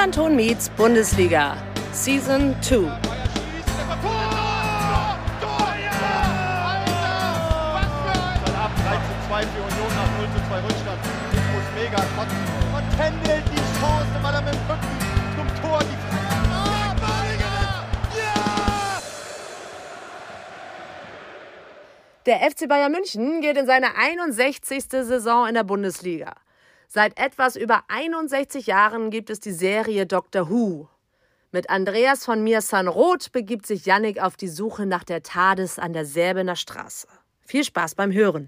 Millanton meets Bundesliga, Season 2. Für Union nach 0:2 Rückstand. Ich muss mega kotzen. Und Kendall die Chance, weil er mit dem Rücken zum Tor die Der FC Bayern München geht in seine 61. Saison in der Bundesliga. Seit etwas über 61 Jahren gibt es die Serie Doctor Who. Mit Andreas von Mir-San-Roth begibt sich Yannick auf die Suche nach der TARDIS an der Säbener Straße. Viel Spaß beim Hören.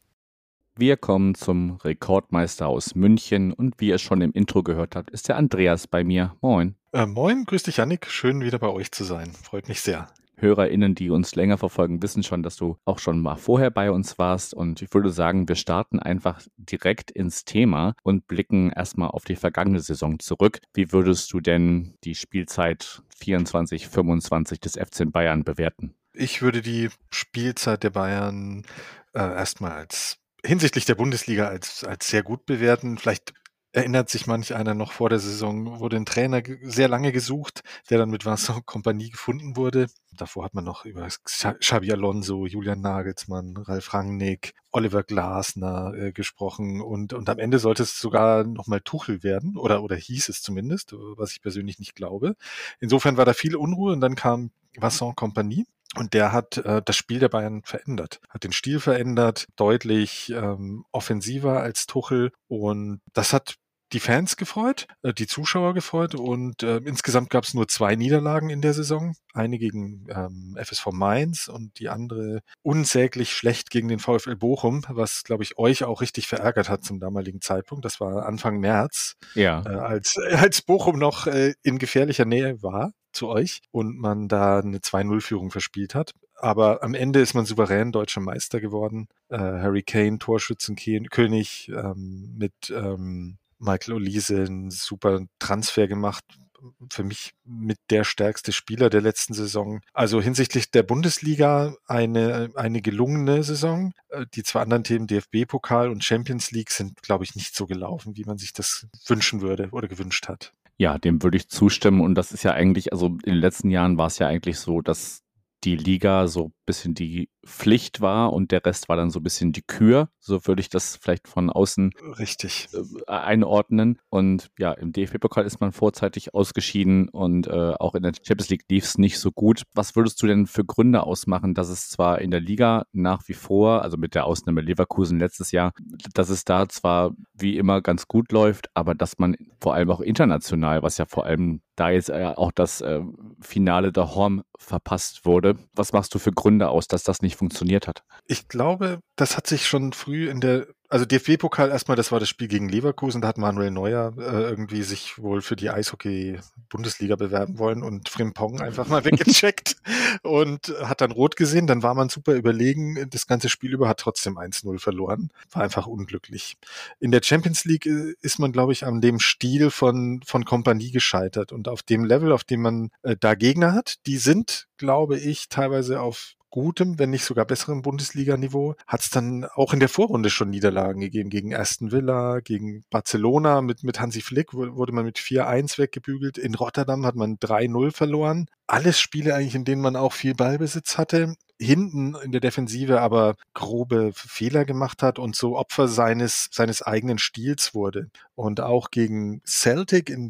Wir kommen zum Rekordmeister aus München und wie ihr schon im Intro gehört habt, ist der Andreas bei mir. Moin. Moin, grüß dich Yannick, schön wieder bei euch zu sein, freut mich sehr. HörerInnen, die uns länger verfolgen, wissen schon, dass du auch schon mal vorher bei uns warst und ich würde sagen, wir starten einfach direkt ins Thema und blicken erstmal auf die vergangene Saison zurück. Wie würdest du denn die Spielzeit 24/25 des FC Bayern bewerten? Ich würde die Spielzeit der Bayern erstmal als hinsichtlich der Bundesliga als sehr gut bewerten. Vielleicht erinnert sich manch einer noch, vor der Saison wurde ein Trainer sehr lange gesucht, der dann mit Vincent Kompany gefunden wurde. Davor hat man noch über Xabi Alonso, Julian Nagelsmann, Ralf Rangnick, Oliver Glasner gesprochen und am Ende sollte es sogar nochmal Tuchel werden oder hieß es zumindest, was ich persönlich nicht glaube. Insofern war da viel Unruhe und dann kam Vincent Kompany. Und der hat das Spiel der Bayern verändert, hat den Stil verändert, deutlich offensiver als Tuchel. Und das hat die Fans gefreut, die Zuschauer gefreut. Und insgesamt gab es nur 2 Niederlagen in der Saison. Eine gegen FSV Mainz und die andere unsäglich schlecht gegen den VfL Bochum, was, glaube ich, euch auch richtig verärgert hat zum damaligen Zeitpunkt. Das war Anfang März, Ja. als Bochum noch in gefährlicher Nähe war zu euch und man da eine 2-0-Führung verspielt hat. Aber am Ende ist man souverän deutscher Meister geworden. Harry Kane, Torschützenkönig, mit Michael Olise einen super Transfer gemacht. Für mich mit der stärkste Spieler der letzten Saison. Also hinsichtlich der Bundesliga eine gelungene Saison. Die 2 anderen Themen, DFB-Pokal und Champions League, sind, glaube ich, nicht so gelaufen, wie man sich das wünschen würde oder gewünscht hat. Ja, dem würde ich zustimmen und das ist ja eigentlich, also in den letzten Jahren war es ja eigentlich so, dass die Liga so ein bisschen die Pflicht war und der Rest war dann so ein bisschen die Kür. So würde ich das vielleicht von außen richtig einordnen. Und ja, im DFB-Pokal ist man vorzeitig ausgeschieden und auch in der Champions League lief es nicht so gut. Was würdest du denn für Gründe ausmachen, dass es zwar in der Liga nach wie vor, also mit der Ausnahme Leverkusen letztes Jahr, dass es da zwar wie immer ganz gut läuft, aber dass man vor allem auch international, was ja vor allem da jetzt auch das Finale der Horm verpasst wurde. Was machst du für Gründe aus, dass das nicht funktioniert hat? Ich glaube, das hat sich schon früh also DFB-Pokal erstmal, das war das Spiel gegen Leverkusen, da hat Manuel Neuer irgendwie sich wohl für die Eishockey-Bundesliga bewerben wollen und Frimpong einfach mal weggecheckt und hat dann rot gesehen, dann war man super überlegen, das ganze Spiel über, hat trotzdem 1-0 verloren, war einfach unglücklich. In der Champions League ist man, glaube ich, an dem Stil von Kompany gescheitert und auf dem Level, auf dem man da Gegner hat, die sind, glaube ich, teilweise auf gutem, wenn nicht sogar besserem Bundesliga-Niveau, hat es dann auch in der Vorrunde schon Niederlagen gegeben, gegen Aston Villa, gegen Barcelona, mit Hansi Flick wurde man mit 4-1 weggebügelt, in Rotterdam hat man 3-0 verloren. Alles Spiele eigentlich, in denen man auch viel Ballbesitz hatte, hinten in der Defensive aber grobe Fehler gemacht hat und so Opfer seines eigenen Stils wurde. Und auch gegen Celtic im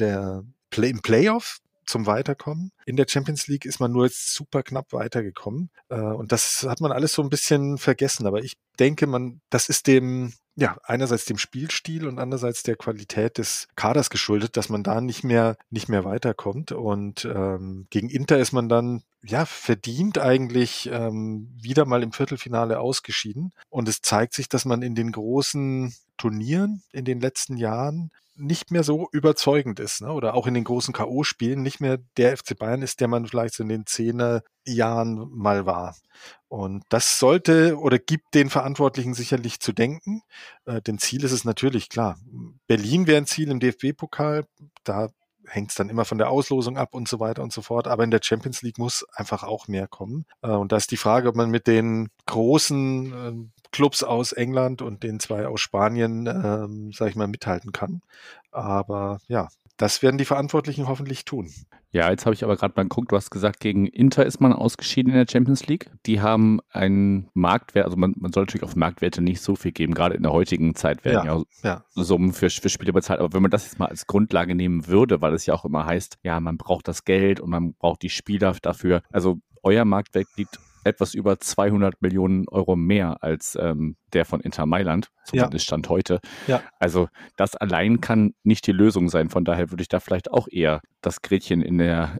Playoff zum Weiterkommen. In der Champions League ist man nur super knapp weitergekommen. Und das hat man alles so ein bisschen vergessen. Aber ich denke, das ist einerseits dem Spielstil und andererseits der Qualität des Kaders geschuldet, dass man da nicht mehr weiterkommt. Und gegen Inter ist man dann verdient eigentlich wieder mal im Viertelfinale ausgeschieden. Und es zeigt sich, dass man in den großen Turnieren in den letzten Jahren nicht mehr so überzeugend ist, ne? Oder auch in den großen K.O.-Spielen nicht mehr der FC Bayern ist, der man vielleicht so in den 10er Jahren mal war. Und das sollte oder gibt den Verantwortlichen sicherlich zu denken. Denn Ziel ist es natürlich, klar. Berlin wäre ein Ziel im DFB-Pokal, da hängt es dann immer von der Auslosung ab und so weiter und so fort. Aber in der Champions League muss einfach auch mehr kommen. Und da ist die Frage, ob man mit den großen Clubs aus England und den 2 aus Spanien, mithalten kann. Aber ja, das werden die Verantwortlichen hoffentlich tun. Ja, jetzt habe ich aber gerade mal geguckt, du hast gesagt, gegen Inter ist man ausgeschieden in der Champions League. Die haben einen Marktwert, also man soll natürlich auf Marktwerte nicht so viel geben, gerade in der heutigen Zeit werden ja Summen für Spiele bezahlt. Aber wenn man das jetzt mal als Grundlage nehmen würde, weil es ja auch immer heißt, ja, man braucht das Geld und man braucht die Spieler dafür. Also euer Marktwert liegt etwas über 200 Millionen Euro mehr als der von Inter Mailand, zumindest Stand heute. Ja. Also das allein kann nicht die Lösung sein. Von daher würde ich da vielleicht auch eher das Gretchen in der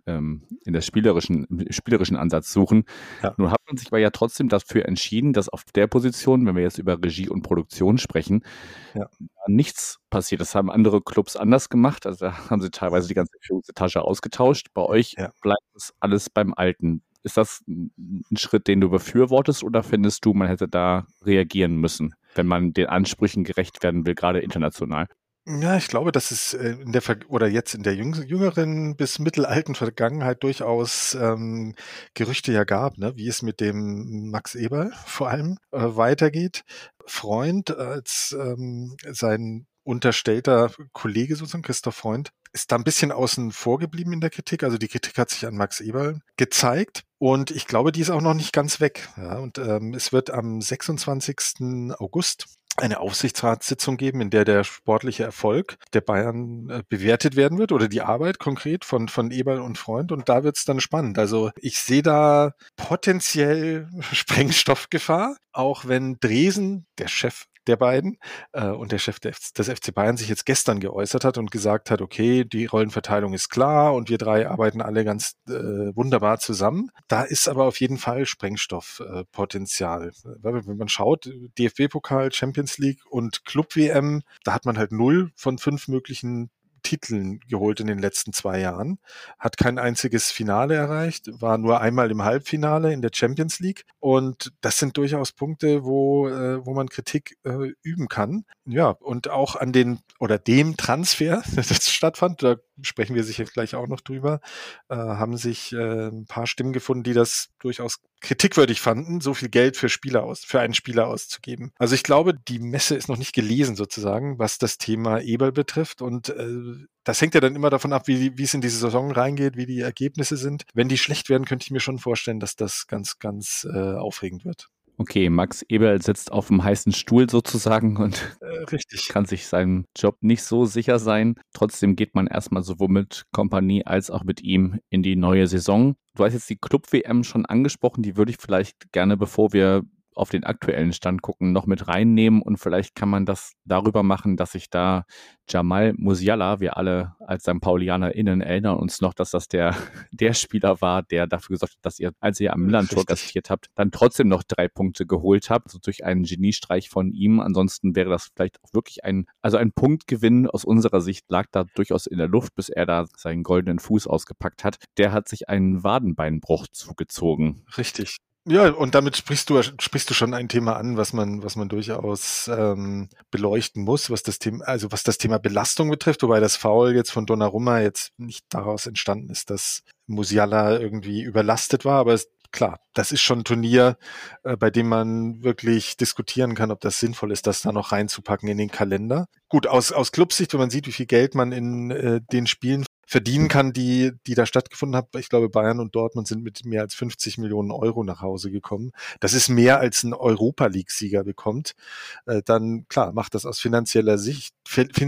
spielerischen Ansatz suchen. Ja. Nun hat man sich aber ja trotzdem dafür entschieden, dass auf der Position, wenn wir jetzt über Regie und Produktion sprechen, nichts passiert. Das haben andere Clubs anders gemacht. Also da haben sie teilweise die ganze Führungsetage ausgetauscht. Bei euch bleibt es alles beim Alten. Ist das ein Schritt, den du befürwortest, oder findest du, man hätte da reagieren müssen, wenn man den Ansprüchen gerecht werden will, gerade international? Ja, ich glaube, dass es jetzt in der jüngeren bis mittelalten Vergangenheit durchaus Gerüchte ja gab, ne, wie es mit dem Max Eberl vor allem weitergeht. Freund als sein unterstellter Kollege sozusagen, Christoph Freund, ist da ein bisschen außen vor geblieben in der Kritik. Also die Kritik hat sich an Max Eberl gezeigt und ich glaube, die ist auch noch nicht ganz weg. Ja, und es wird am 26. August eine Aufsichtsratssitzung geben, in der sportliche Erfolg der Bayern bewertet werden wird oder die Arbeit konkret von Eberl und Freund, und da wird's dann spannend. Also ich sehe da potenziell Sprengstoffgefahr, auch wenn Dresen, der Chef der beiden und der Chef des FC Bayern, sich jetzt gestern geäußert hat und gesagt hat, okay, die Rollenverteilung ist klar und wir drei arbeiten alle ganz wunderbar zusammen. Da ist aber auf jeden Fall Sprengstoffpotenzial. Wenn man schaut, DFB-Pokal, Champions League und Club-WM, da hat man halt 0 von 5 möglichen Titeln geholt in den letzten 2 Jahren, hat kein einziges Finale erreicht, war nur einmal im Halbfinale in der Champions League, und das sind durchaus Punkte, wo man Kritik üben kann. Ja, und auch an dem Transfer, das stattfand, da sprechen wir sicher gleich auch noch drüber, haben sich ein paar Stimmen gefunden, die das durchaus kritikwürdig fanden, so viel Geld für einen Spieler auszugeben. Also ich glaube, die Messe ist noch nicht gelesen sozusagen, was das Thema Eberl betrifft, und das hängt ja dann immer davon ab, wie es in diese Saison reingeht, wie die Ergebnisse sind. Wenn die schlecht werden, könnte ich mir schon vorstellen, dass das ganz, ganz aufregend wird. Okay, Max Eberl sitzt auf dem heißen Stuhl sozusagen und richtig. Kann sich seinem Job nicht so sicher sein. Trotzdem geht man erstmal sowohl mit Kompanie als auch mit ihm in die neue Saison. Du hast jetzt die Club-WM schon angesprochen, die würde ich vielleicht gerne, bevor wir auf den aktuellen Stand gucken, noch mit reinnehmen, und vielleicht kann man das darüber machen, dass sich da Jamal Musiala, wir alle als St. PaulianerInnen erinnern uns noch, dass das der Spieler war, der dafür gesorgt hat, dass ihr, als ihr am Milan-Tor gastiert habt, dann trotzdem noch 3 Punkte geholt habt, also durch einen Geniestreich von ihm. Ansonsten wäre das vielleicht auch wirklich ein Punktgewinn aus unserer Sicht lag da durchaus in der Luft, bis er da seinen goldenen Fuß ausgepackt hat. Der hat sich einen Wadenbeinbruch zugezogen. Richtig. Ja, und damit sprichst du schon ein Thema an, was man durchaus beleuchten muss, was das Thema Belastung betrifft, wobei das Foul jetzt von Donnarumma jetzt nicht daraus entstanden ist, dass Musiala irgendwie überlastet war, aber klar, das ist schon ein Turnier, bei dem man wirklich diskutieren kann, ob das sinnvoll ist, das da noch reinzupacken in den Kalender. Gut, aus Clubsicht, wenn man sieht, wie viel Geld man in den Spielen verdienen kann, die da stattgefunden haben. Ich glaube, Bayern und Dortmund sind mit mehr als 50 Millionen Euro nach Hause gekommen. Das ist mehr, als ein Europa-League-Sieger bekommt. Dann, klar, macht das aus finanzieller Sicht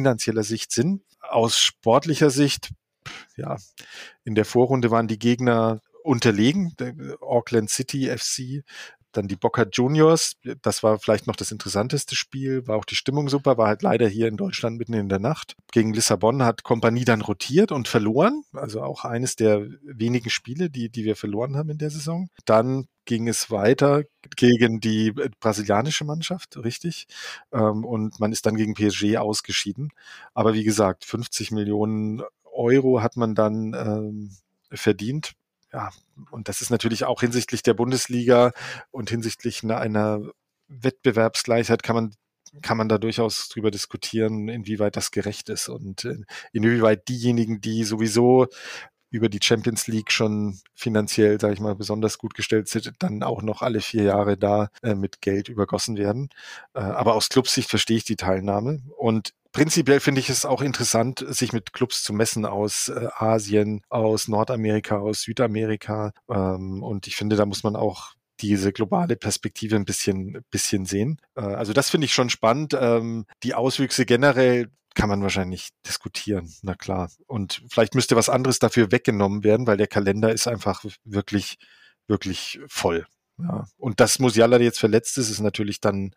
Sinn. Aus sportlicher Sicht, ja, in der Vorrunde waren die Gegner unterlegen. Auckland City FC, dann die Boca Juniors, das war vielleicht noch das interessanteste Spiel, war auch die Stimmung super, war halt leider hier in Deutschland mitten in der Nacht. Gegen Lissabon hat Kompanie dann rotiert und verloren, also auch eines der wenigen Spiele, die wir verloren haben in der Saison. Dann ging es weiter gegen die brasilianische Mannschaft, richtig, und man ist dann gegen PSG ausgeschieden. Aber wie gesagt, 50 Millionen Euro hat man dann verdient. Ja, und das ist natürlich auch hinsichtlich der Bundesliga und hinsichtlich einer Wettbewerbsgleichheit kann man da durchaus drüber diskutieren, inwieweit das gerecht ist und inwieweit diejenigen, die sowieso über die Champions League schon finanziell, sage ich mal, besonders gut gestellt sind, dann auch noch alle 4 Jahre da mit Geld übergossen werden. Aber aus Clubsicht verstehe ich die Teilnahme, und prinzipiell finde ich es auch interessant, sich mit Clubs zu messen aus Asien, aus Nordamerika, aus Südamerika. Und ich finde, da muss man auch diese globale Perspektive ein bisschen sehen. Also das finde ich schon spannend. Die Auswüchse generell kann man wahrscheinlich diskutieren, na klar. Und vielleicht müsste was anderes dafür weggenommen werden, weil der Kalender ist einfach wirklich, wirklich voll. Ja. Und dass Musiala jetzt verletzt ist natürlich dann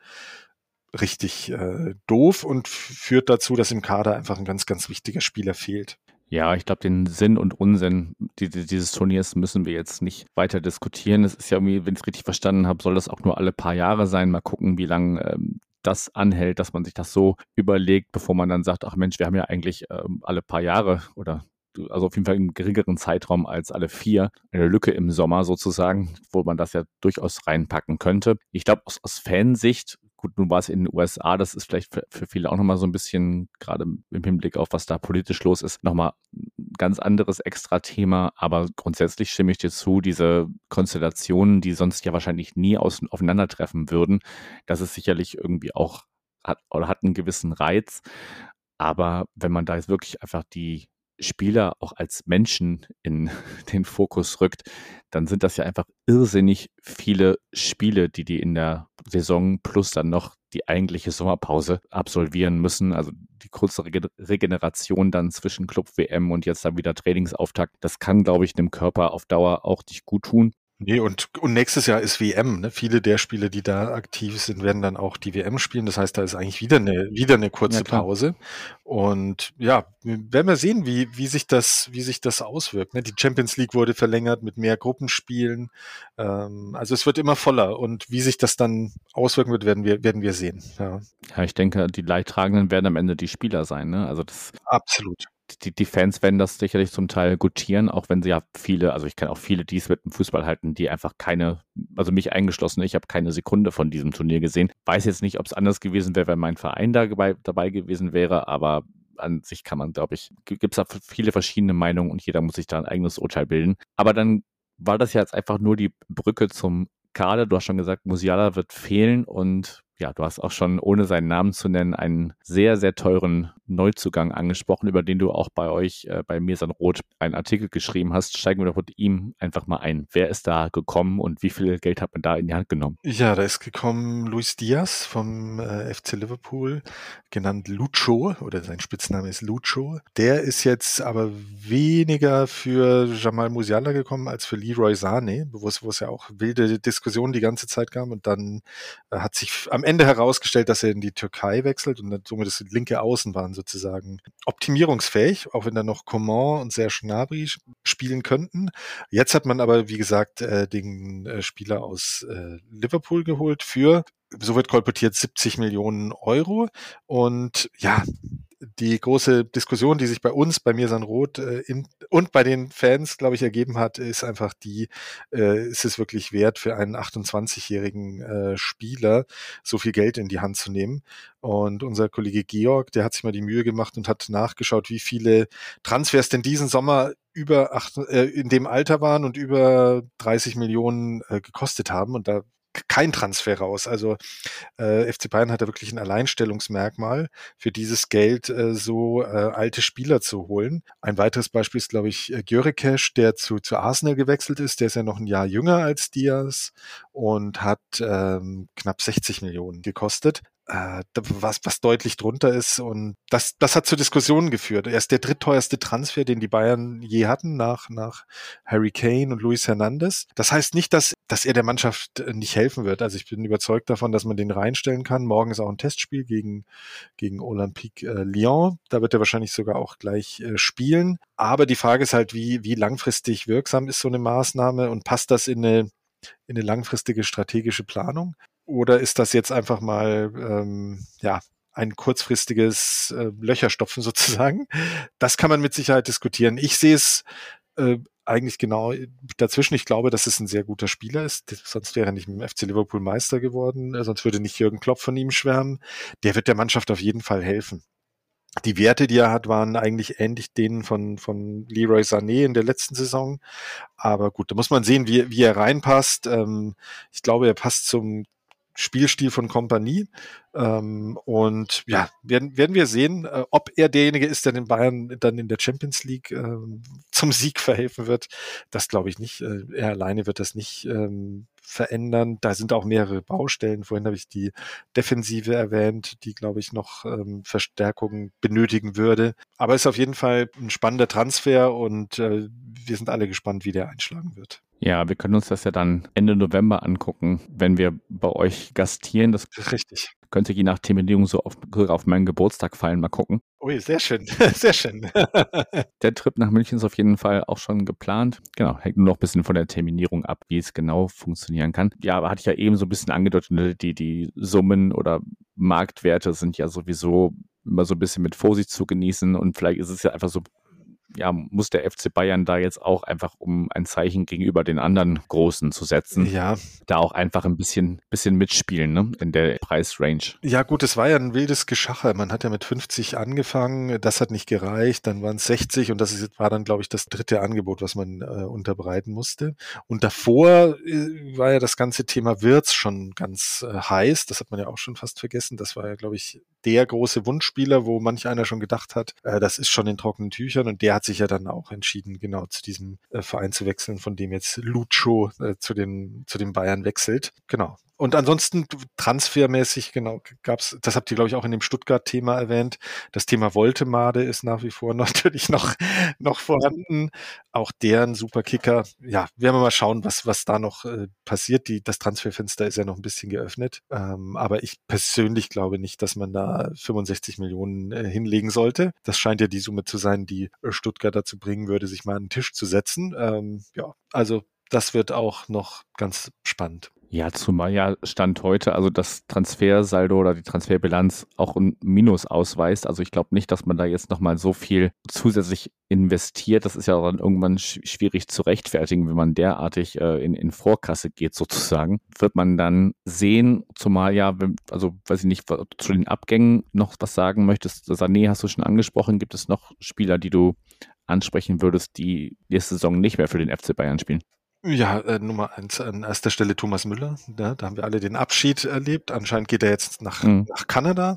richtig doof und führt dazu, dass im Kader einfach ein ganz, ganz wichtiger Spieler fehlt. Ja, ich glaube, den Sinn und Unsinn dieses Turniers müssen wir jetzt nicht weiter diskutieren. Es ist ja irgendwie, wenn ich es richtig verstanden habe, soll das auch nur alle paar Jahre sein. Mal gucken, wie lange das anhält, dass man sich das so überlegt, bevor man dann sagt, ach Mensch, wir haben ja eigentlich alle paar Jahre oder also auf jeden Fall im geringeren Zeitraum als alle 4, eine Lücke im Sommer sozusagen, wo man das ja durchaus reinpacken könnte. Ich glaube, aus Fansicht, gut, nun war es in den USA, das ist vielleicht für viele auch nochmal so ein bisschen, gerade im Hinblick auf, was da politisch los ist, nochmal ein ganz anderes Extra-Thema, aber grundsätzlich stimme ich dir zu, diese Konstellationen, die sonst ja wahrscheinlich nie aufeinandertreffen würden, das ist sicherlich irgendwie auch, hat einen gewissen Reiz, aber wenn man da jetzt wirklich einfach die Spieler auch als Menschen in den Fokus rückt, dann sind das ja einfach irrsinnig viele Spiele, die in der Saison plus dann noch die eigentliche Sommerpause absolvieren müssen. Also die kurze Regeneration dann zwischen Club-WM und jetzt dann wieder Trainingsauftakt, das kann, glaube ich, dem Körper auf Dauer auch nicht gut tun. Nee, und nächstes Jahr ist WM. Ne? Viele der Spiele, die da aktiv sind, werden dann auch die WM spielen. Das heißt, da ist eigentlich wieder eine kurze Pause. Und ja, werden wir sehen, wie sich das auswirkt. Ne? Die Champions League wurde verlängert mit mehr Gruppenspielen. Also es wird immer voller. Und wie sich das dann auswirken wird, werden wir sehen. Ja, ich denke, die Leidtragenden werden am Ende die Spieler sein. Ne? Also das absolut. Die Fans werden das sicherlich zum Teil gutieren, auch wenn sie ja viele, also ich kenne auch viele, die es mit dem Fußball halten, die einfach also mich eingeschlossen, ich habe keine Sekunde von diesem Turnier gesehen. Weiß jetzt nicht, ob es anders gewesen wäre, wenn mein Verein dabei gewesen wäre, aber an sich kann man, glaube ich, gibt es da viele verschiedene Meinungen und jeder muss sich da ein eigenes Urteil bilden. Aber dann war das ja jetzt einfach nur die Brücke zum Kader. Du hast schon gesagt, Musiala wird fehlen und ja, du hast auch schon, ohne seinen Namen zu nennen, einen sehr, sehr teuren Neuzugang angesprochen, über den du auch bei euch, bei Mirsan Roth, einen Artikel geschrieben hast. Steigen wir doch mit ihm einfach mal ein. Wer ist da gekommen und wie viel Geld hat man da in die Hand genommen? Ja, da ist gekommen Luis Diaz vom FC Liverpool, genannt Lucho, oder sein Spitzname ist Lucho. Der ist jetzt aber weniger für Jamal Musiala gekommen als für Leroy Sané, wo es ja auch wilde Diskussionen die ganze Zeit gab. Und dann hat sich am Ende herausgestellt, dass er in die Türkei wechselt und somit das linke Außen waren sozusagen optimierungsfähig, auch wenn da noch Coman und Serge Gnabry spielen könnten. Jetzt hat man aber, wie gesagt, den Spieler aus Liverpool geholt für, so wird kolportiert, 70 Millionen Euro. Und ja, die große Diskussion, die sich bei uns, bei Mirsan Roth und bei den Fans, glaube ich, ergeben hat, ist einfach ist es wirklich wert für einen 28-jährigen Spieler, so viel Geld in die Hand zu nehmen? Und unser Kollege Georg, der hat sich mal die Mühe gemacht und hat nachgeschaut, wie viele Transfers denn diesen Sommer in dem Alter waren und über 30 Millionen gekostet haben. Und da kein Transfer raus. Also FC Bayern hat da wirklich ein Alleinstellungsmerkmal, für dieses Geld so alte Spieler zu holen. Ein weiteres Beispiel ist, glaube ich, Gyökeres, der zu Arsenal gewechselt ist. Der ist ja noch ein Jahr jünger als Diaz und hat knapp 60 Millionen gekostet. Was deutlich drunter ist, und das hat zu Diskussionen geführt. Er ist der drittteuerste Transfer, den die Bayern je hatten, nach Harry Kane und Luis Hernandez. Das heißt nicht, dass er der Mannschaft nicht helfen wird. Also ich bin überzeugt davon, dass man den reinstellen kann. Morgen ist auch ein Testspiel gegen Olympique Lyon. Da wird er wahrscheinlich sogar auch gleich spielen. Aber die Frage ist halt, wie langfristig wirksam ist so eine Maßnahme und passt das in eine langfristige strategische Planung? Oder ist das jetzt einfach mal ein kurzfristiges Löcherstopfen sozusagen? Das kann man mit Sicherheit diskutieren. Ich sehe es eigentlich genau dazwischen. Ich glaube, dass es ein sehr guter Spieler ist. Sonst wäre er nicht mit dem FC Liverpool Meister geworden. Sonst würde nicht Jürgen Klopp von ihm schwärmen. Der wird der Mannschaft auf jeden Fall helfen. Die Werte, die er hat, waren eigentlich ähnlich denen von Leroy Sané in der letzten Saison. Aber gut, da muss man sehen, wie er reinpasst. Ich glaube, er passt zum Spielstil von Kompanie. Und ja, werden wir sehen, ob er derjenige ist, der den Bayern dann in der Champions League zum Sieg verhelfen wird. Das glaube ich nicht. Er alleine wird das nicht verändern. Da sind auch mehrere Baustellen. Vorhin habe ich die Defensive erwähnt, die, glaube ich, noch Verstärkung benötigen würde. Aber es ist auf jeden Fall ein spannender Transfer und wir sind alle gespannt, wie der einschlagen wird. Ja, wir können uns das ja dann Ende November angucken, wenn wir bei euch gastieren. Das Richtig. könnte je nach Terminierung so auf meinen Geburtstag fallen. Mal gucken. Ui, sehr schön, sehr schön. Der Trip nach München ist auf jeden Fall auch schon geplant. Genau, hängt nur noch ein bisschen von der Terminierung ab, wie es genau funktionieren kann. Ja, aber hatte ich ja eben so ein bisschen angedeutet, die Summen oder Marktwerte sind ja sowieso immer so ein bisschen mit Vorsicht zu genießen und vielleicht ist es ja einfach so, ja, muss der FC Bayern da jetzt auch einfach, um ein Zeichen gegenüber den anderen Großen zu setzen, Ja, da auch einfach ein bisschen mitspielen, ne, in der Preisrange. ja gut, es war ja ein wildes Geschacher. Man hat ja mit 50 angefangen, das hat nicht gereicht, dann waren es 60 und war dann, glaube ich, das dritte Angebot, was man unterbreiten musste. Und davor war ja das ganze Thema Wirtz schon ganz heiß, das hat man ja auch schon fast vergessen. Das war ja, glaube ich, der große Wunschspieler, wo manch einer schon gedacht hat, das ist schon in trockenen Tüchern und der hat sich ja dann auch entschieden, genau zu diesem Verein zu wechseln, von dem jetzt Lucho zu den Bayern wechselt. Genau. Und ansonsten transfermäßig, genau, gab's, das habt ihr, glaube ich, auch in dem Stuttgart-Thema erwähnt. Das Thema Woltemade ist nach wie vor natürlich noch vorhanden. Auch deren super Kicker. Ja, werden wir mal schauen, was da noch passiert. Das Transferfenster ist ja noch ein bisschen geöffnet. Aber ich persönlich glaube nicht, dass man da 65 Millionen hinlegen sollte. Das scheint ja die Summe zu sein, die Stuttgart dazu bringen würde, sich mal an den Tisch zu setzen. Ja, also das wird auch noch ganz spannend. Ja, zumal ja Stand heute, also das Transfersaldo oder die Transferbilanz auch ein Minus ausweist. Also ich glaube nicht, dass man da jetzt nochmal so viel zusätzlich investiert. Das ist ja dann irgendwann schwierig zu rechtfertigen, wenn man derartig in Vorkasse geht sozusagen. Wird man dann sehen, zumal ja, also weiß ich nicht, zu den Abgängen noch was sagen möchtest. Sané hast du schon angesprochen. Gibt es noch Spieler, die du ansprechen würdest, die nächste Saison nicht mehr für den FC Bayern spielen? Ja, Nummer 1 an erster Stelle Thomas Müller. Ja, da haben wir alle den Abschied erlebt. Anscheinend geht er jetzt nach Kanada.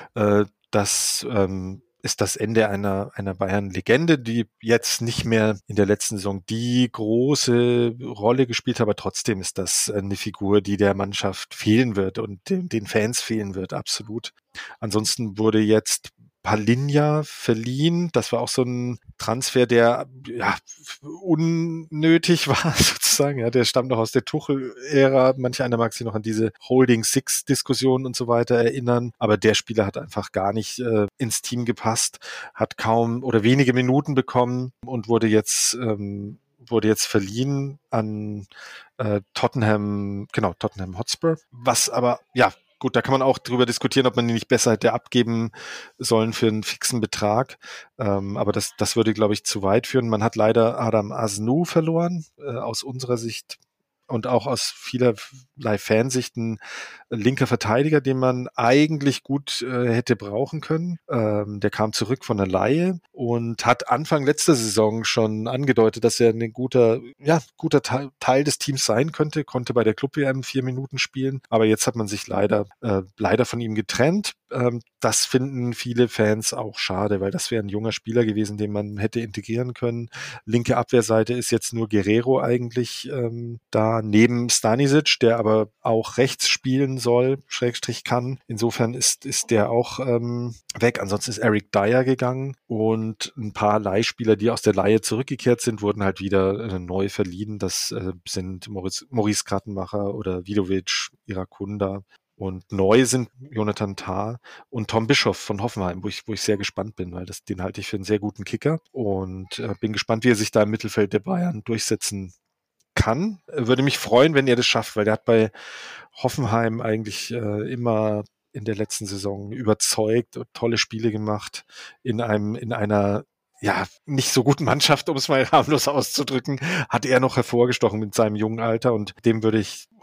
Das ist das Ende einer Bayern-Legende, die jetzt nicht mehr in der letzten Saison die große Rolle gespielt hat, aber trotzdem ist das eine Figur, die der Mannschaft fehlen wird und den Fans fehlen wird, absolut. Ansonsten wurde jetzt Palinja verliehen. Das war auch so ein Transfer, der ja unnötig war sozusagen. Ja, der stammt noch aus der Tuchel-Ära. Manch einer mag sich noch an diese Holding-Six-Diskussion und so weiter erinnern. Aber der Spieler hat einfach gar nicht ins Team gepasst, hat kaum oder wenige Minuten bekommen und wurde jetzt verliehen an Tottenham Hotspur. Was aber, ja, gut, da kann man auch drüber diskutieren, ob man ihn nicht besser hätte abgeben sollen für einen fixen Betrag. Aber das würde, glaube ich, zu weit führen. Man hat leider Adam Asnou verloren, aus unserer Sicht und auch aus vielerlei Fansicht ein linker Verteidiger, den man eigentlich gut hätte brauchen können. Der kam zurück von der Leihe und hat Anfang letzter Saison schon angedeutet, dass er ein guter Teil des Teams sein könnte, konnte bei der Club-WM 4 Minuten spielen, aber jetzt hat man sich leider von ihm getrennt. Das finden viele Fans auch schade, weil das wäre ein junger Spieler gewesen, den man hätte integrieren können. Linke Abwehrseite ist jetzt nur Guerrero eigentlich da, neben Stanisic, der aber auch rechts spielen soll, / kann. Insofern ist der auch weg. Ansonsten ist Eric Dyer gegangen und ein paar Leihspieler, die aus der Leihe zurückgekehrt sind, wurden halt wieder neu verliehen. Das sind Maurice Krattenmacher oder Vidovic, Irakunda. Und neu sind Jonathan Tah und Tom Bischoff von Hoffenheim, wo ich sehr gespannt bin, weil den halte ich für einen sehr guten Kicker und bin gespannt, wie er sich da im Mittelfeld der Bayern durchsetzen kann. Würde mich freuen, wenn er das schafft, weil der hat bei Hoffenheim eigentlich immer in der letzten Saison überzeugt und tolle Spiele gemacht in einer ja, nicht so guten Mannschaft, um es mal harmlos auszudrücken, hat er noch hervorgestochen mit seinem jungen Alter und dem würde ich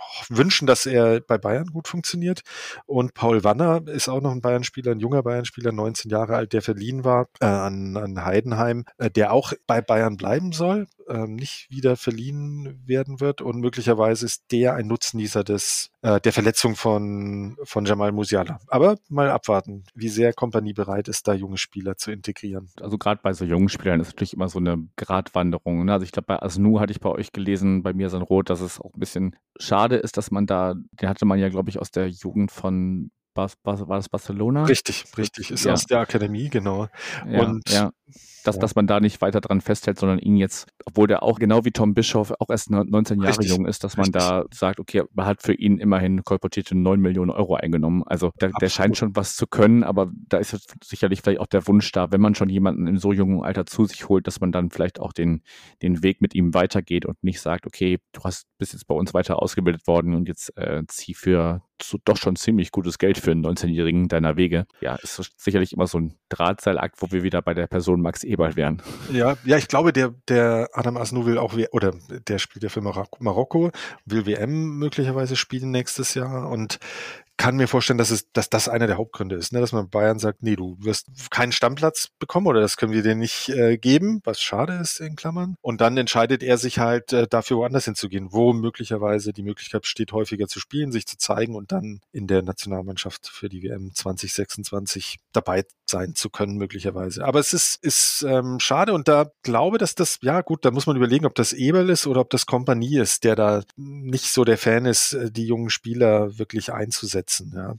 wünschen, dass er bei Bayern gut funktioniert. Und Paul Wanner ist auch noch ein Bayern-Spieler, ein junger Bayern-Spieler, 19 Jahre alt, der verliehen war an Heidenheim, der auch bei Bayern bleiben soll, nicht wieder verliehen werden wird. Und möglicherweise ist der ein Nutznießer der Verletzung von Jamal Musiala. Aber mal abwarten, wie sehr Kompanie bereit ist, da junge Spieler zu integrieren. Also gerade bei so jungen Spielern ist natürlich immer so eine Gratwanderung. Ne? Also ich glaube, bei Asnu hatte ich bei euch gelesen, bei mir Rot, dass es auch ein bisschen schade ist, dass man den hatte man ja, glaube ich, aus der Jugend von war das Barcelona? Richtig, ist aus der Akademie, genau. Und dass man da nicht weiter dran festhält, sondern ihn jetzt, obwohl der auch genau wie Tom Bischoff auch erst 19 Jahre jung ist, dass man da sagt, okay, man hat für ihn immerhin kolportierte 9 Millionen Euro eingenommen. Also der scheint schon was zu können, aber da ist jetzt sicherlich vielleicht auch der Wunsch da, wenn man schon jemanden in so jungem Alter zu sich holt, dass man dann vielleicht auch den Weg mit ihm weitergeht und nicht sagt, okay, bist jetzt bei uns weiter ausgebildet worden und jetzt zieh für doch schon ziemlich gutes Geld für einen 19-Jährigen deiner Wege. Ja, ist sicherlich immer so ein Drahtseilakt, wo wir wieder bei der Person Max Eberl wären. Ja, ich glaube, der Adam Asnou will auch, oder der spielt ja für Marokko, will WM möglicherweise spielen nächstes Jahr und kann mir vorstellen, dass das einer der Hauptgründe ist, ne? Dass man Bayern sagt, nee, du wirst keinen Stammplatz bekommen oder das können wir dir nicht geben, was schade ist in Klammern. Und dann entscheidet er sich halt dafür woanders hinzugehen, wo möglicherweise die Möglichkeit besteht, häufiger zu spielen, sich zu zeigen und dann in der Nationalmannschaft für die WM 2026 dabei sein zu können möglicherweise. Aber es ist schade und da glaube, dass das, ja gut, da muss man überlegen, ob das Eberl ist oder ob das Kompanie ist, der da nicht so der Fan ist, die jungen Spieler wirklich einzusetzen. Ja,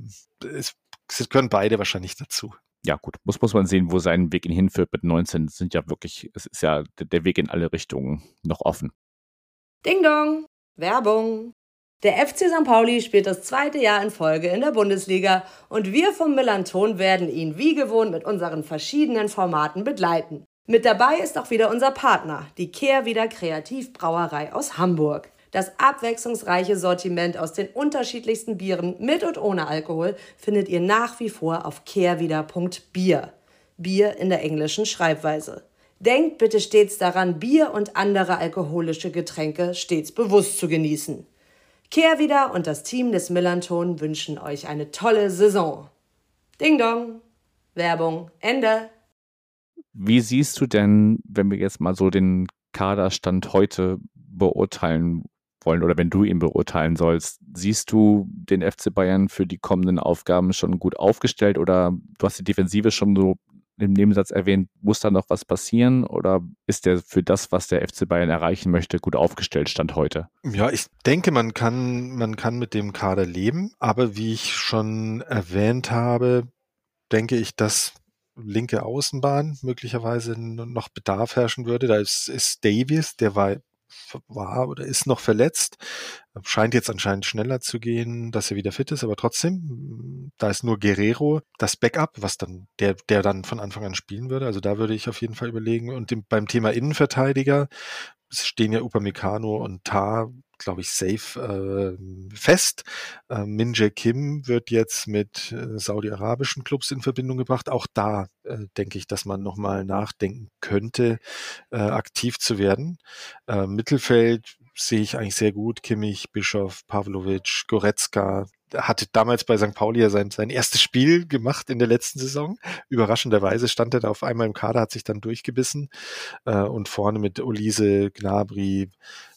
es können beide wahrscheinlich dazu. Ja gut, muss man sehen, wo sein Weg ihn hinführt mit 19. Es ist ja der Weg in alle Richtungen noch offen. Ding Dong, Werbung. Der FC St. Pauli spielt das 2. Jahr in Folge in der Bundesliga und wir vom Millanton werden ihn wie gewohnt mit unseren verschiedenen Formaten begleiten. Mit dabei ist auch wieder unser Partner, die Kehrwieder Kreativbrauerei aus Hamburg. Das abwechslungsreiche Sortiment aus den unterschiedlichsten Bieren mit und ohne Alkohol findet ihr nach wie vor auf kehrwieder.bier. Bier in der englischen Schreibweise. Denkt bitte stets daran, Bier und andere alkoholische Getränke stets bewusst zu genießen. Kehrwieder und das Team des Millanton wünschen euch eine tolle Saison. Ding Dong. Werbung Ende. Wie siehst du denn, wenn wir jetzt mal so den Kaderstand heute beurteilen wollen oder wenn du ihn beurteilen sollst, siehst du den FC Bayern für die kommenden Aufgaben schon gut aufgestellt oder du hast die Defensive schon so im Nebensatz erwähnt, muss da noch was passieren oder ist der für das, was der FC Bayern erreichen möchte, gut aufgestellt Stand heute? Ja, ich denke, man kann mit dem Kader leben, aber wie ich schon erwähnt habe, denke ich, dass linke Außenbahn möglicherweise noch Bedarf herrschen würde. Da ist Davies, der war oder ist noch verletzt, scheint jetzt anscheinend schneller zu gehen, dass er wieder fit ist, aber trotzdem, da ist nur Guerrero das Backup, was dann der dann von Anfang an spielen würde, also da würde ich auf jeden Fall überlegen und beim Thema Innenverteidiger stehen ja Upamecano und Tah, glaube ich, safe fest. Min-Jae Kim wird jetzt mit saudi-arabischen Clubs in Verbindung gebracht. Auch da denke ich, dass man nochmal nachdenken könnte, aktiv zu werden. Mittelfeld sehe ich eigentlich sehr gut. Kimmich, Bischoff, Pavlovic, Goretzka. Hatte damals bei St. Pauli ja sein erstes Spiel gemacht in der letzten Saison. Überraschenderweise stand er da auf einmal im Kader, hat sich dann durchgebissen. Und vorne mit Olise, Gnabry,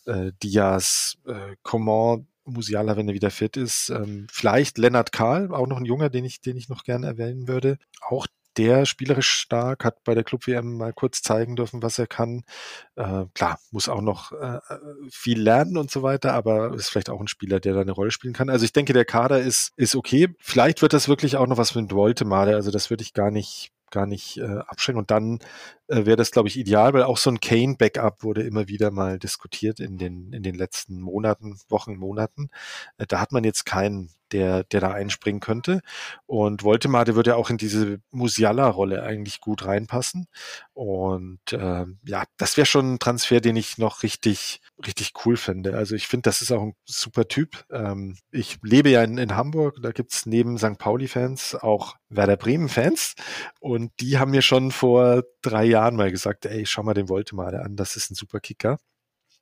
Diaz, Coman, Musiala, wenn er wieder fit ist. Vielleicht Lennart Kahl, auch noch ein Junger, den ich noch gerne erwähnen würde. Auch der spielerisch stark, hat bei der Club-WM mal kurz zeigen dürfen, was er kann. Klar, muss auch noch viel lernen und so weiter, aber ist vielleicht auch ein Spieler, der da eine Rolle spielen kann. Also ich denke, der Kader ist okay. Vielleicht wird das wirklich auch noch was mit Woltemade, also das würde ich gar nicht abschränken. Und dann wäre das, glaube ich, ideal, weil auch so ein Kane-Backup wurde immer wieder mal diskutiert in den letzten Wochen, Monaten. Da hat man jetzt keinen, der da einspringen könnte. Und Woltemade würde ja auch in diese Musiala-Rolle eigentlich gut reinpassen. Und das wäre schon ein Transfer, den ich noch richtig cool finde. Also ich finde, das ist auch ein super Typ. Ich lebe ja in Hamburg, da gibt's neben St. Pauli-Fans auch Werder Bremen-Fans. Und die haben mir schon vor 3 Jahren mal gesagt, ey, schau mal den Woltemade an, das ist ein super Kicker.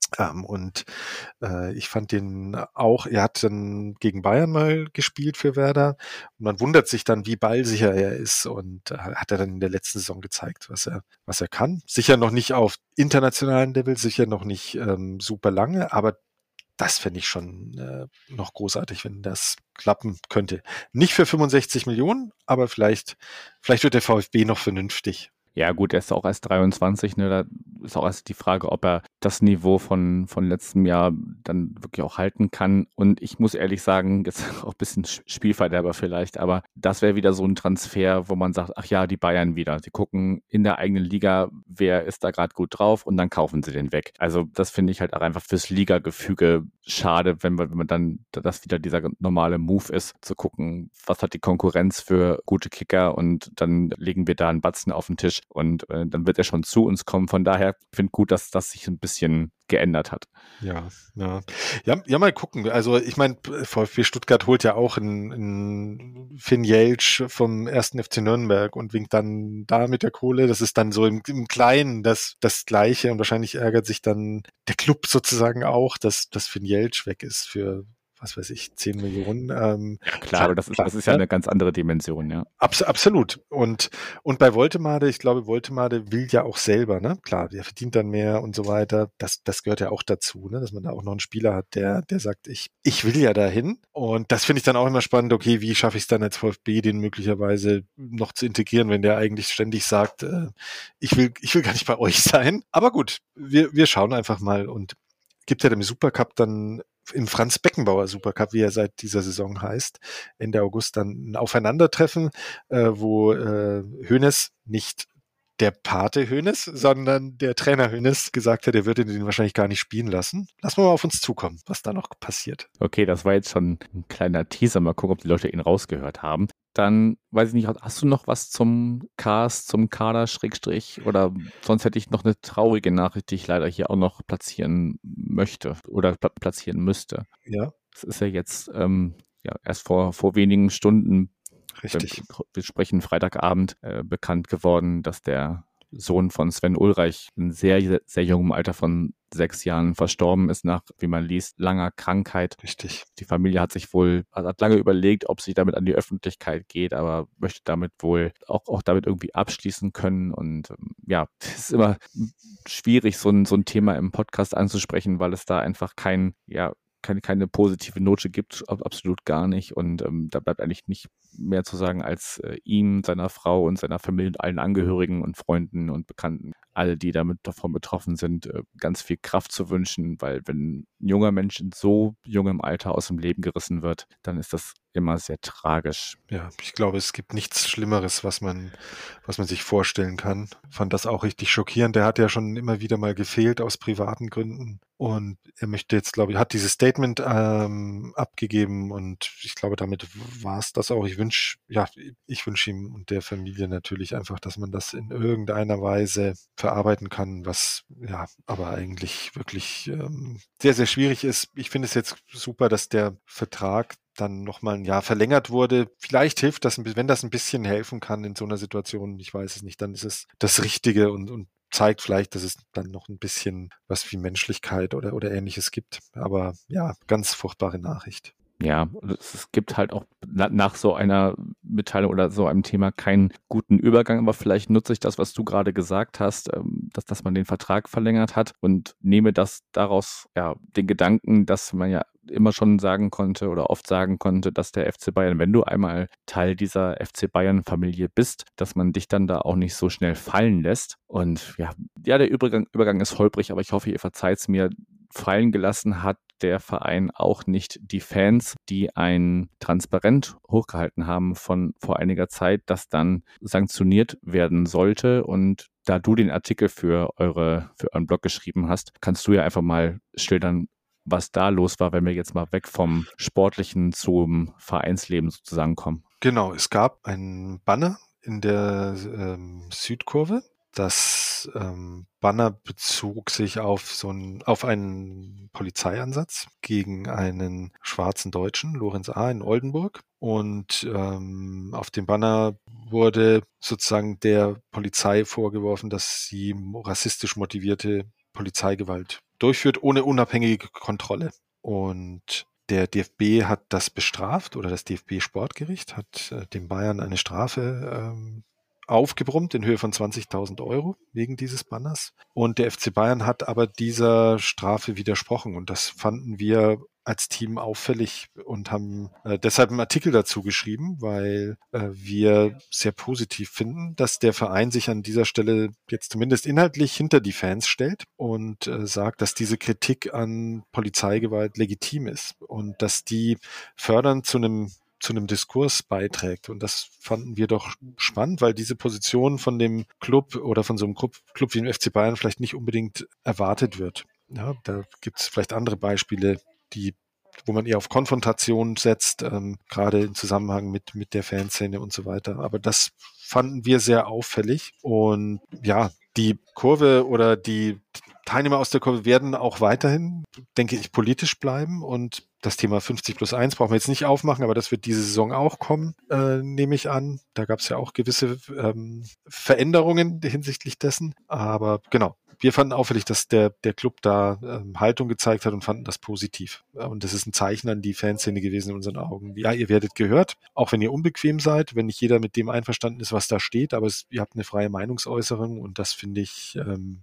Ich fand den auch, er hat dann gegen Bayern mal gespielt für Werder und man wundert sich dann, wie ballsicher er ist und hat er dann in der letzten Saison gezeigt, was er kann. Sicher noch nicht auf internationalen Level, sicher noch nicht super lange, aber das fände ich schon noch großartig, wenn das klappen könnte. Nicht für 65 Millionen, aber vielleicht wird der VfB noch vernünftig. Ja gut, er ist auch erst 23, ne? Da ist auch erst die Frage, ob er das Niveau von letztem Jahr dann wirklich auch halten kann. Und ich muss ehrlich sagen, jetzt auch ein bisschen Spielverderber vielleicht, aber das wäre wieder so ein Transfer, wo man sagt, ach ja, die Bayern wieder. Sie gucken in der eigenen Liga, wer ist da gerade gut drauf und dann kaufen sie den weg. Also das finde ich halt auch einfach fürs Ligagefüge schade, wenn man dann das wieder dieser normale Move ist, zu gucken, was hat die Konkurrenz für gute Kicker und dann legen wir da einen Batzen auf den Tisch und dann wird er schon zu uns kommen. Von daher finde ich gut, dass das sich ein bisschen geändert hat. Ja, mal gucken. Also ich meine, VfB Stuttgart holt ja auch einen Finn Jeltsch vom 1. FC Nürnberg und winkt dann da mit der Kohle. Das ist dann so im Kleinen das Gleiche und wahrscheinlich ärgert sich dann der Club sozusagen auch, dass Finn Jeltsch weg ist für, was weiß ich, 10 Millionen. Ja, klar, aber das ist ja eine ganz andere Dimension, ja. Absolut. Und bei Woltemade, ich glaube, Woltemade will ja auch selber, ne? Klar, der verdient dann mehr und so weiter. Das gehört ja auch dazu, ne? Dass man da auch noch einen Spieler hat, der sagt, ich will ja dahin. Und das finde ich dann auch immer spannend. Okay, wie schaffe ich es dann als VfB, den möglicherweise noch zu integrieren, wenn der eigentlich ständig sagt, ich will gar nicht bei euch sein. Aber gut, wir schauen einfach mal und gibt ja dem Supercup dann im Franz Beckenbauer Supercup, wie er seit dieser Saison heißt, Ende August dann ein Aufeinandertreffen, wo Hoeneß, nicht der Pate Hoeneß, sondern der Trainer Hoeneß gesagt hat, er würde den wahrscheinlich gar nicht spielen lassen. Lassen wir mal auf uns zukommen, was da noch passiert. Okay, das war jetzt schon ein kleiner Teaser. Mal gucken, ob die Leute ihn rausgehört haben. Dann, weiß ich nicht, hast du noch was zum Cast, zum Kader, Schrägstrich? Oder sonst hätte ich noch eine traurige Nachricht, die ich leider hier auch noch platzieren möchte oder platzieren müsste. Ja. Es ist ja jetzt erst vor wenigen Stunden, Richtig. wir sprechen Freitagabend, bekannt geworden, dass der Sohn von Sven Ulreich in sehr, sehr jungem Alter von 6 Jahren verstorben ist nach, wie man liest, langer Krankheit. Richtig. Die Familie hat lange überlegt, ob sie damit an die Öffentlichkeit geht, aber möchte damit wohl auch damit irgendwie abschließen können. Und ja, es ist immer schwierig, so ein Thema im Podcast anzusprechen, weil es da einfach keine positive Note gibt, absolut gar nicht. Und da bleibt eigentlich nicht mehr zu sagen, als ihm, seiner Frau und seiner Familie und allen Angehörigen und Freunden und Bekannten, alle, die davon betroffen sind, ganz viel Kraft zu wünschen, weil wenn ein junger Mensch in so jungem Alter aus dem Leben gerissen wird, dann ist das immer sehr tragisch. Ja, ich glaube, es gibt nichts Schlimmeres, was man sich vorstellen kann. Fand das auch richtig schockierend. Der hat ja schon immer wieder mal gefehlt aus privaten Gründen. Und er möchte jetzt, glaube ich, hat dieses Statement abgegeben und ich glaube, damit war es das auch. Ich wünsche ihm und der Familie natürlich einfach, dass man das in irgendeiner Weise verarbeiten kann, was ja aber eigentlich wirklich sehr, sehr schwierig ist. Ich finde es jetzt super, dass der Vertrag dann nochmal ein Jahr verlängert wurde. Vielleicht hilft das, wenn das ein bisschen helfen kann in so einer Situation, ich weiß es nicht, dann ist es das Richtige und zeigt vielleicht, dass es dann noch ein bisschen was wie Menschlichkeit oder Ähnliches gibt. Aber ja, ganz furchtbare Nachricht. Ja, es gibt halt auch nach so einer Mitteilung oder so einem Thema keinen guten Übergang, aber vielleicht nutze ich das, was du gerade gesagt hast, dass man den Vertrag verlängert hat und nehme das daraus, ja, den Gedanken, dass man ja immer schon sagen konnte oder oft sagen konnte, dass der FC Bayern, wenn du einmal Teil dieser FC Bayern-Familie bist, dass man dich dann da auch nicht so schnell fallen lässt. Und ja, der Übergang ist holprig, aber ich hoffe, ihr verzeiht es mir. Fallen gelassen hat der Verein auch nicht die Fans, die ein Transparent hochgehalten haben von vor einiger Zeit, das dann sanktioniert werden sollte. Und da du den Artikel für euren Blog geschrieben hast, kannst du ja einfach mal schildern, was da los war, wenn wir jetzt mal weg vom Sportlichen zum Vereinsleben sozusagen kommen. Genau, es gab einen Banner in der Südkurve. Das Banner bezog sich auf einen Polizeieinsatz gegen einen schwarzen Deutschen, Lorenz A. in Oldenburg. Und auf dem Banner wurde sozusagen der Polizei vorgeworfen, dass sie rassistisch motivierte Polizeigewalt durchführt ohne unabhängige Kontrolle. Und der DFB hat das bestraft oder das DFB-Sportgericht hat den Bayern eine Strafe aufgebrummt in Höhe von 20.000 € wegen dieses Banners. Und der FC Bayern hat aber dieser Strafe widersprochen. Und das fanden wir als Team auffällig und haben deshalb einen Artikel dazu geschrieben, weil wir sehr positiv finden, dass der Verein sich an dieser Stelle jetzt zumindest inhaltlich hinter die Fans stellt und sagt, dass diese Kritik an Polizeigewalt legitim ist und dass die fördernd zu einem Diskurs beiträgt. Und das fanden wir doch spannend, weil diese Position von dem Club oder von so einem Club wie dem FC Bayern vielleicht nicht unbedingt erwartet wird. Ja, da gibt es vielleicht andere Beispiele, wo man eher auf Konfrontation setzt, gerade im Zusammenhang mit der Fanszene und so weiter. Aber das fanden wir sehr auffällig. Und ja, die Kurve oder die Teilnehmer aus der Kurve werden auch weiterhin, denke ich, politisch bleiben. Und das Thema 50+1 brauchen wir jetzt nicht aufmachen, aber das wird diese Saison auch kommen, nehme ich an. Da gab es ja auch gewisse Veränderungen hinsichtlich dessen. Aber genau, wir fanden auffällig, dass der Club da Haltung gezeigt hat und fanden das positiv. Und das ist ein Zeichen an die Fanszene gewesen in unseren Augen. Ja, ihr werdet gehört, auch wenn ihr unbequem seid, wenn nicht jeder mit dem einverstanden ist, was da steht, aber ihr habt eine freie Meinungsäußerung und das finde ich,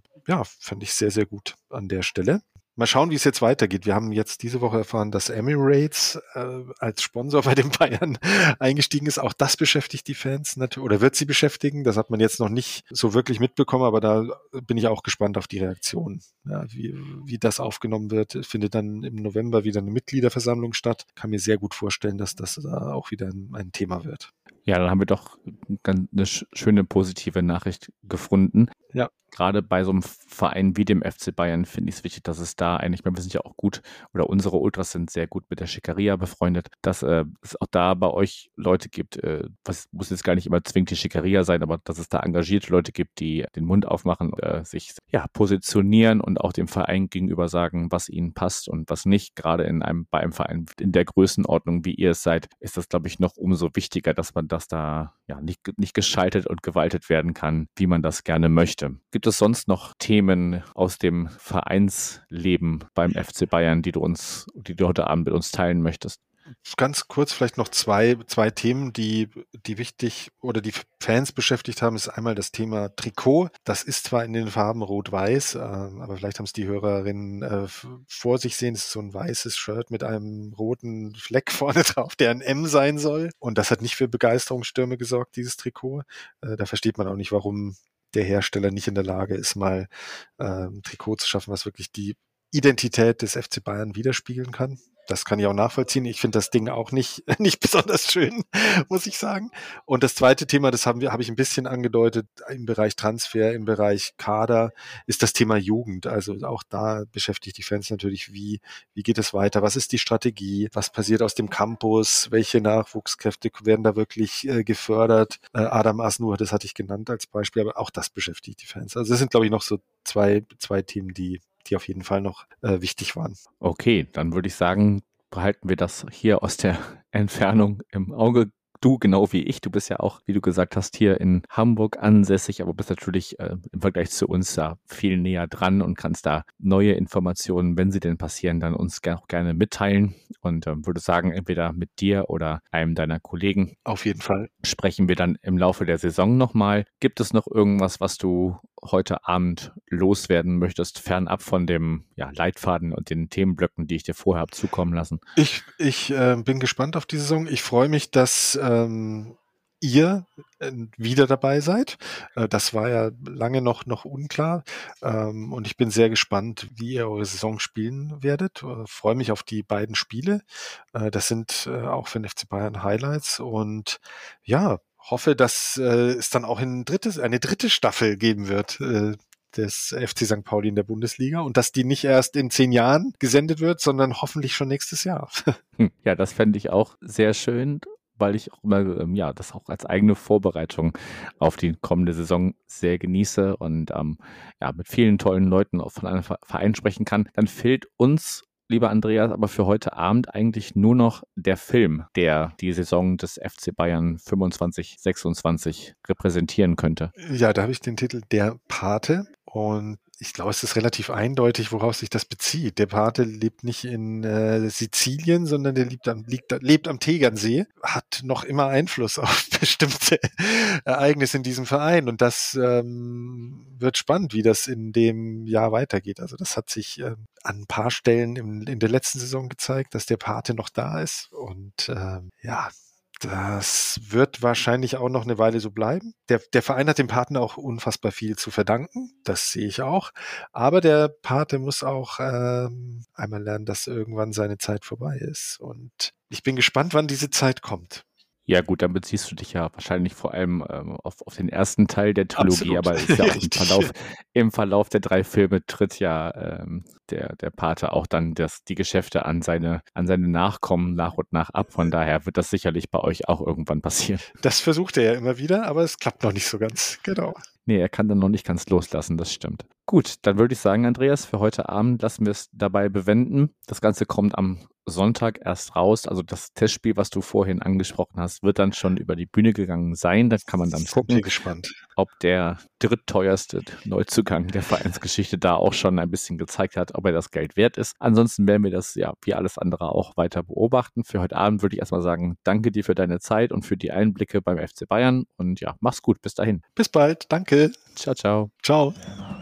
fand ich sehr, sehr gut an der Stelle. Mal schauen, wie es jetzt weitergeht. Wir haben jetzt diese Woche erfahren, dass Emirates als Sponsor bei den Bayern eingestiegen ist. Auch das beschäftigt die Fans natürlich oder wird sie beschäftigen. Das hat man jetzt noch nicht so wirklich mitbekommen, aber da bin ich auch gespannt auf die Reaktion. Ja, wie das aufgenommen wird, findet dann im November wieder eine Mitgliederversammlung statt. Kann mir sehr gut vorstellen, dass das auch wieder ein Thema wird. Ja, dann haben wir doch eine schöne positive Nachricht gefunden. Ja. Gerade bei so einem Verein wie dem FC Bayern finde ich es wichtig, dass es da eigentlich, wir sind ja auch gut, oder unsere Ultras sind sehr gut mit der Schickeria befreundet, dass es auch da bei euch Leute gibt, was muss jetzt gar nicht immer zwingend die Schickeria sein, aber dass es da engagierte Leute gibt, die den Mund aufmachen, sich positionieren und auch dem Verein gegenüber sagen, was ihnen passt und was nicht. Gerade bei einem Verein in der Größenordnung, wie ihr es seid, ist das, glaube ich, noch umso wichtiger, dass man das da nicht geschaltet und gewaltet werden kann, wie man das gerne möchte. Gibt es sonst noch Themen aus dem Vereinsleben beim FC Bayern, die du heute Abend mit uns teilen möchtest? Ganz kurz vielleicht noch zwei Themen, die wichtig oder die Fans beschäftigt haben, ist einmal das Thema Trikot. Das ist zwar in den Farben Rot-Weiß, aber vielleicht haben es die Hörerinnen vor sich sehen. Es ist so ein weißes Shirt mit einem roten Fleck vorne drauf, der ein M sein soll. Und das hat nicht für Begeisterungsstürme gesorgt, dieses Trikot. Da versteht man auch nicht, warum der Hersteller nicht in der Lage ist, mal ein Trikot zu schaffen, was wirklich die Identität des FC Bayern widerspiegeln kann. Das kann ich auch nachvollziehen. Ich finde das Ding auch nicht besonders schön, muss ich sagen. Und das zweite Thema, das habe ich ein bisschen angedeutet, im Bereich Transfer, im Bereich Kader, ist das Thema Jugend. Also auch da beschäftigt die Fans natürlich, wie geht es weiter? Was ist die Strategie? Was passiert aus dem Campus? Welche Nachwuchskräfte werden da wirklich gefördert? Adam Asnur, das hatte ich genannt als Beispiel, aber auch das beschäftigt die Fans. Also das sind, glaube ich, noch so zwei Themen, die auf jeden Fall noch wichtig waren. Okay, dann würde ich sagen, behalten wir das hier aus der Entfernung im Auge. Du, genau wie ich, du bist ja auch, wie du gesagt hast, hier in Hamburg ansässig, aber bist natürlich im Vergleich zu uns da viel näher dran und kannst da neue Informationen, wenn sie denn passieren, dann uns auch gerne mitteilen und würde sagen, entweder mit dir oder einem deiner Kollegen. Auf jeden Fall. Sprechen wir dann im Laufe der Saison nochmal. Gibt es noch irgendwas, was du heute Abend loswerden möchtest, fernab von dem Leitfaden und den Themenblöcken, die ich dir vorher habe zukommen lassen? Ich bin gespannt auf die Saison. Ich freue mich, dass ihr wieder dabei seid. Das war ja lange noch unklar. Und ich bin sehr gespannt, wie ihr eure Saison spielen werdet. Freue mich auf die beiden Spiele. Das sind auch für den FC Bayern Highlights. Und ja, hoffe, dass es dann auch eine dritte Staffel geben wird des FC St. Pauli in der Bundesliga und dass die nicht erst in 10 Jahren gesendet wird, sondern hoffentlich schon nächstes Jahr. Ja, das fände ich auch sehr schön, weil ich auch immer das auch als eigene Vorbereitung auf die kommende Saison sehr genieße und mit vielen tollen Leuten auch von einem Verein sprechen kann. Dann fehlt uns, lieber Andreas, aber für heute Abend eigentlich nur noch der Film, der die Saison des FC Bayern 25/26 repräsentieren könnte. Ja, da habe ich den Titel Der Pate und Ich glaube, es ist relativ eindeutig, worauf sich das bezieht. Der Pate lebt nicht in Sizilien, sondern der lebt am Tegernsee, hat noch immer Einfluss auf bestimmte Ereignisse in diesem Verein. Und das wird spannend, wie das in dem Jahr weitergeht. Also das hat sich an ein paar Stellen in der letzten Saison gezeigt, dass der Pate noch da ist. Und das wird wahrscheinlich auch noch eine Weile so bleiben. Der Verein hat dem Paten auch unfassbar viel zu verdanken. Das sehe ich auch. Aber der Pate muss auch einmal lernen, dass irgendwann seine Zeit vorbei ist. Und ich bin gespannt, wann diese Zeit kommt. Ja gut, dann beziehst du dich ja wahrscheinlich vor allem auf den ersten Teil der Trilogie, Absolut. aber es ist ja auch im Verlauf der 3 Filme tritt ja der Pate auch dann die Geschäfte an seine Nachkommen nach und nach ab. Von daher wird das sicherlich bei euch auch irgendwann passieren. Das versucht er ja immer wieder, aber es klappt noch nicht so ganz. Genau. Nee, er kann dann noch nicht ganz loslassen, das stimmt. Gut, dann würde ich sagen, Andreas, für heute Abend lassen wir es dabei bewenden. Das Ganze kommt am Sonntag erst raus. Also das Testspiel, was du vorhin angesprochen hast, wird dann schon über die Bühne gegangen sein. Da kann man dann gucken, ob der drittteuerste Neuzugang der Vereinsgeschichte da auch schon ein bisschen gezeigt hat, ob er das Geld wert ist. Ansonsten werden wir das ja wie alles andere auch weiter beobachten. Für heute Abend würde ich erstmal sagen, danke dir für deine Zeit und für die Einblicke beim FC Bayern. Und ja, mach's gut. Bis dahin. Bis bald. Danke. Ciao, ciao. Ciao.